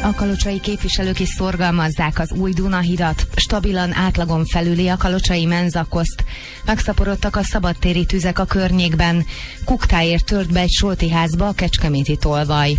A kalocsai képviselők is szorgalmazzák az új Dunahidat, stabilan átlagon felüli a kalocsai menzakoszt. Megszaporodtak a szabadtéri tüzek a környékben. Kuktáért tört be egy solti házba a kecskeméti tolvaj.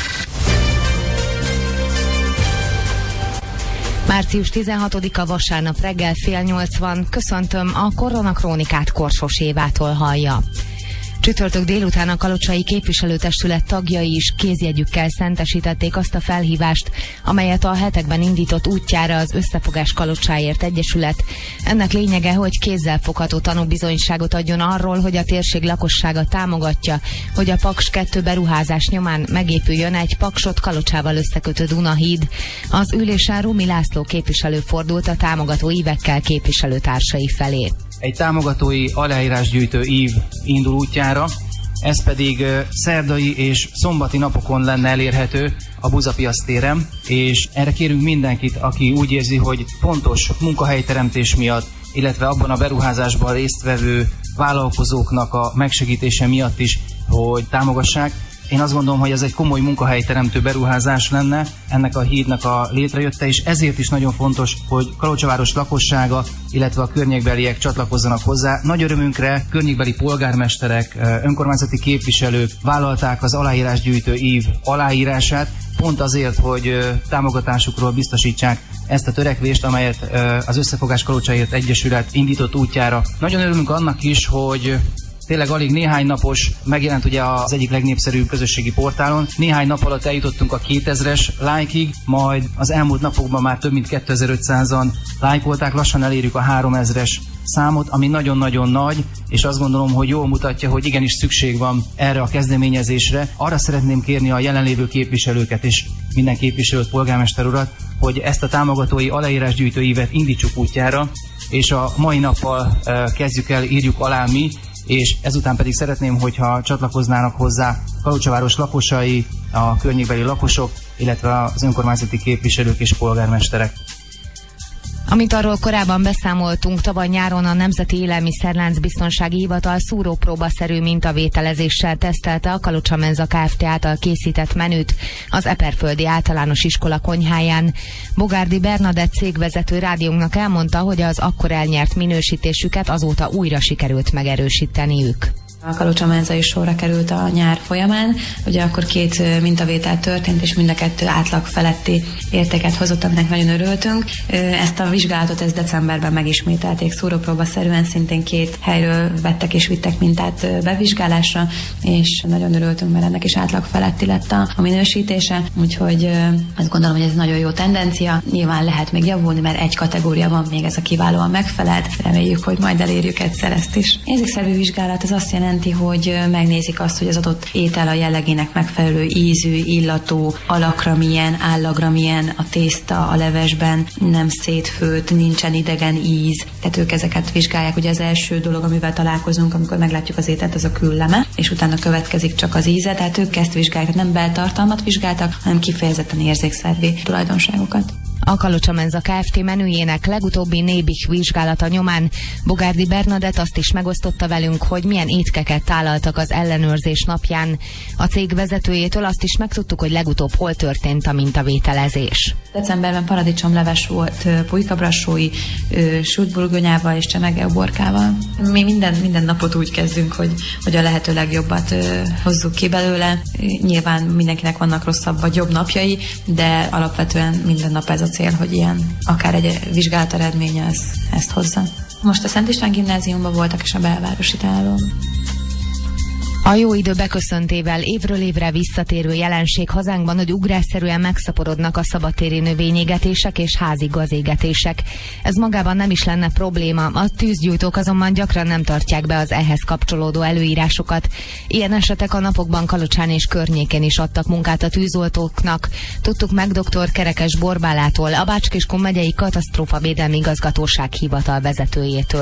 Március 16-a vasárnap reggel 7:30. Köszöntöm, a Koronakrónikát Korsos Évától hallja. Csütörtök délután a kalocsai képviselőtestület tagjai is kézjegyükkel szentesítették azt a felhívást, amelyet a hetekben indított útjára az Összefogás Kalocsáért Egyesület. Ennek lényege, hogy kézzelfogható tanúbizonyságot adjon arról, hogy a térség lakossága támogatja, hogy a Paks 2 beruházás nyomán megépüljön egy Paksot Kalocsával összekötő Dunahíd. Az ülésen Rumi László képviselő fordult a támogató ívekkel képviselőtársai felé. Egy támogatói aláírásgyűjtő ív indul útjára, ez pedig szerdai és szombati napokon lenne elérhető a Buzapiasz téren, és erre kérünk mindenkit, aki úgy érzi, hogy fontos munkahelyteremtés miatt, illetve abban a beruházásban résztvevő vállalkozóknak a megsegítése miatt is, hogy támogassák. Én azt gondolom, hogy ez egy komoly munkahelyteremtő beruházás lenne, ennek a hídnak a létrejötte, és ezért is nagyon fontos, hogy Kalocsaváros lakossága, illetve a környékbeliek csatlakozzanak hozzá. Nagy örömünkre környékbeli polgármesterek, önkormányzati képviselők vállalták az aláírásgyűjtő ív aláírását, pont azért, hogy támogatásukról biztosítsák ezt a törekvést, amelyet az Összefogás Kalocsáért Egyesület indított útjára. Nagyon örülünk annak is, hogy tényleg alig néhány napos, megjelent ugye az egyik legnépszerűbb közösségi portálon. Néhány nap alatt eljutottunk a 2000-es lájkig, majd az elmúlt napokban már több mint 2500-an lájkolták, lassan elérjük a 3000-es számot, ami nagyon-nagyon nagy, és azt gondolom, hogy jól mutatja, hogy igenis szükség van erre a kezdeményezésre. Arra szeretném kérni a jelenlévő képviselőket és minden képviselőt, polgármester urat, hogy ezt a támogatói aláírásgyűjtő ívet indítsuk útjára, és a mai nappal kezdjük el, írjuk alá mi, és ezután pedig szeretném, hogyha csatlakoznának hozzá Kalocsaváros lakosai, a környékbeli lakosok, illetve az önkormányzati képviselők és polgármesterek. Amit arról korábban beszámoltunk, tavaly nyáron a Nemzeti Élelmiszerlánc Biztonsági Hivatal szúrópróbaszerű mintavételezéssel tesztelte a Kalocsa Menza Kft. Által készített menüt az Eperföldi Általános Iskola konyháján. Bogárdi Bernadett cégvezető rádiónknak elmondta, hogy az akkor elnyert minősítésüket azóta újra sikerült megerősíteniük. A Kalocsa Menza is sorra került a nyár folyamán, ugye akkor 2 mintavétel történt, és mind a 2 átlag feletti értéket hozott, aminek nagyon örültünk. Ezt a vizsgálatot decemberben megismételték szúrópróbaszerűen, szintén 2 helyről vettek és vittek mintát bevizsgálásra, és nagyon örültünk, mert ennek is átlag feletti lett a minősítése, úgyhogy azt gondolom, hogy ez nagyon jó tendencia. Nyilván lehet még javulni, mert egy kategória van még, ez a kiválóan megfelelt. Reméljük, hogy majd elérjük egyszer ezt is. Érzékszervi vizsgálat az azt jelenti, hogy megnézik azt, hogy az adott étel a jellegének megfelelő ízű, illatú, alakra milyen, állagra milyen, a tészta a levesben nem szétfőtt, nincsen idegen íz. Tehát ők ezeket vizsgálják. Ugye az első dolog, amivel találkozunk, amikor meglátjuk az ételt, az a külleme, és utána következik csak az íze. Tehát ők ezt vizsgálják, nem beltartalmat vizsgáltak, hanem kifejezetten érzékszervi tulajdonságokat. A Kalocsa Menza Kft. Menüjének legutóbbi Nébih vizsgálata nyomán Bogárdi Bernadett azt is megosztotta velünk, hogy milyen étkeket tálaltak az ellenőrzés napján. A cég vezetőjétől azt is megtudtuk, hogy legutóbb hol történt a mintavételezés. Decemberben paradicsomleves volt pulykabrassói, sült burgonyával és csemegeuborkával. Mi minden napot úgy kezdünk, hogy a lehető legjobbat hozzuk ki belőle. Nyilván mindenkinek vannak rosszabb vagy jobb napjai, de alapvetően minden nap ez a cél, hogy ilyen akár egy vizsgálat eredménye ezt hozza. Most a Szent István gimnáziumban voltak, és a belvárosi tálon. A jó idő beköszöntével évről évre visszatérő jelenség hazánkban, hogy ugrásszerűen megszaporodnak a szabadtéri növényégetések és házi gazégetések. Ez magában nem is lenne probléma, a tűzgyújtók azonban gyakran nem tartják be az ehhez kapcsolódó előírásokat. Ilyen esetek a napokban Kalocsán és környékén is adtak munkát a tűzoltóknak. Tudtuk meg dr. Kerekes Borbálától, a Bács-Kiskun megyei katasztrófavédelmi igazgatóság hivatal vezetőjétől.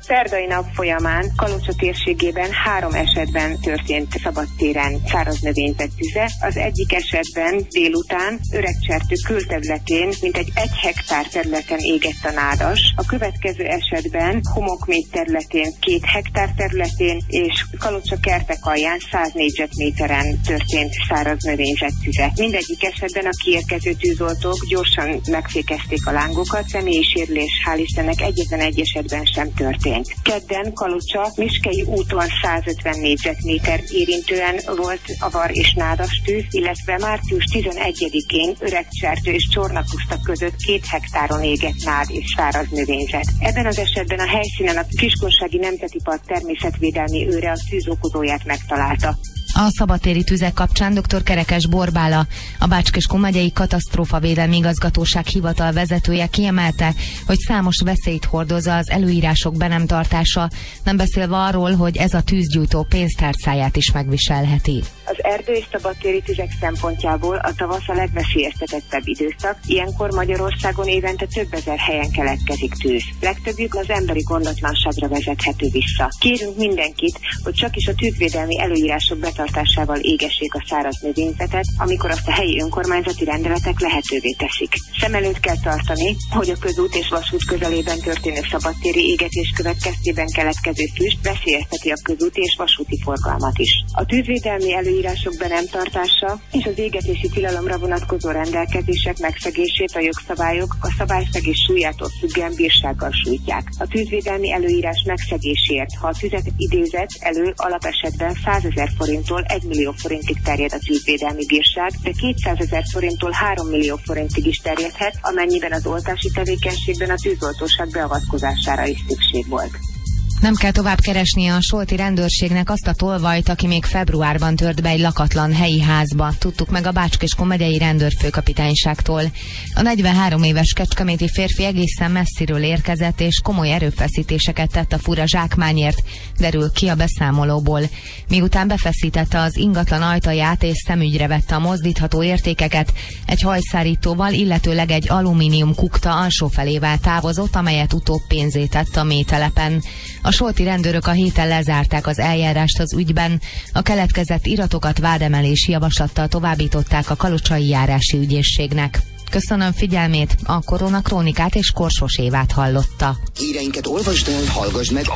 szerdai nap folyamán Kalocsa térségében 3 esetben történt szabadtéren száraz növényzet tüze. Az egyik esetben délután Öregcsertő külterületén mintegy 1 hektár területen égett a nádas. A következő esetben Homokméd területén 2 hektár területén és Kalocsa kertek alján 100 négyzetméteren történt száraz növényzet tüze. Mindegyik esetben a kiérkező tűzoltók gyorsan megfékezték a lángokat, személyi sérülés hál' Istennek egyetlen egy esetben sem történt. Kedden Kalocsa Miskei úton 150 négyzetméter érintően volt avar és nádas tűz, illetve március 11-én Öregcsertő és Csornapuszta között 2 hektáron égett nád és száraz növényzet. Ebben az esetben a helyszínen a Kiskunsági Nemzeti Park természetvédelmi őre a tűz okozóját megtalálta. A szabadtéri tüzek kapcsán dr. Kerekes Borbála, a Bács-Kiskun megyei katasztrófavédelmi igazgatóság hivatal vezetője kiemelte, hogy számos veszélyt hordoz az előírások be nem tartása, nem beszélve arról, hogy ez a tűzgyújtó pénztárcáját is megviselheti. Az erdő és szabadtéri tüzek szempontjából a tavasz a legveszélyeztetettebb időszak, ilyenkor Magyarországon évente több ezer helyen keletkezik tűz. Legtöbbjük az emberi gondatlanságra vezethető vissza. Kérünk mindenkit, hogy csak is a tűzvédelmi előírások betartásával égessék a száraz növényzetet, amikor azt a helyi önkormányzati rendeletek lehetővé teszik. Szem előtt kell tartani, hogy a közút és vasút közelében történő szabadtéri égetés következtében keletkező füst veszélyezteti a közúti és vasúti forgalmat is. A tűzvédelmi előírások be nem tartása és az égetési tilalomra vonatkozó rendelkezések megszegését a jogszabályok a szabályszegés súlyától függően bírsággal sújtják. A tűzvédelmi előírás megszegéséért, ha a tüzet idézett elő, alapesetben 100 000 forinttól 1 millió forintig terjed a tűzvédelmi bírság, de 200 000 forinttól 3 millió forintig is terjedhet, amennyiben az oltási tevékenységben a tűzoltóság beavatkozására is szükség volt. Nem kell tovább keresnie a solti rendőrségnek azt a tolvajt, aki még februárban tört be egy lakatlan helyi házba. Tudtuk meg a Bács-Kiskun megyei rendőrfőkapitányságtól. A 43 éves kecskeméti férfi egészen messziről érkezett, és komoly erőfeszítéseket tett a fura zsákmányért, derül ki a beszámolóból. Miután befeszítette az ingatlan ajtaját és szemügyre vette a mozdítható értékeket, egy hajszárítóval, illetőleg egy alumínium kukta alsófelével távozott, amelyet utóbb pénzé tett a mételepen. A solti rendőrök a héten lezárták az eljárást az ügyben, a keletkezett iratokat vádemelési javaslattal továbbították a Kalocsai járási ügyészségnek. Köszönöm figyelmét, a Koronakrónikát és Korsos Évát hallotta. Híreinket olvasd el, hallgass meg a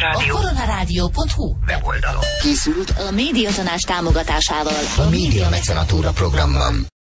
koronarádió.hu weboldalon. Készült a Médiatanács támogatásával a Média Mecenatúra programban.